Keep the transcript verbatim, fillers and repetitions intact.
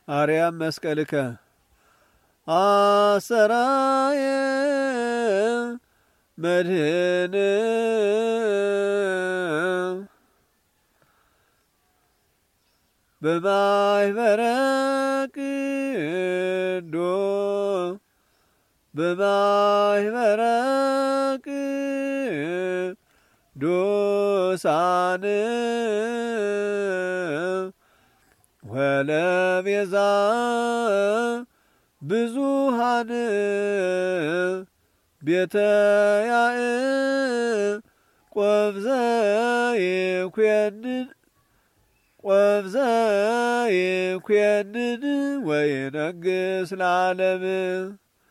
አርያም መስቀልከ አሰራየ መድህን በማኅበረ ቅዱስ በማኅበረ ቅዱሳን ወለቤዛ ብዙኃን ቤተ ያዕቆብ ዘይኰንን ቆብ ዘይኰንን ወይነግሥ ለዓለም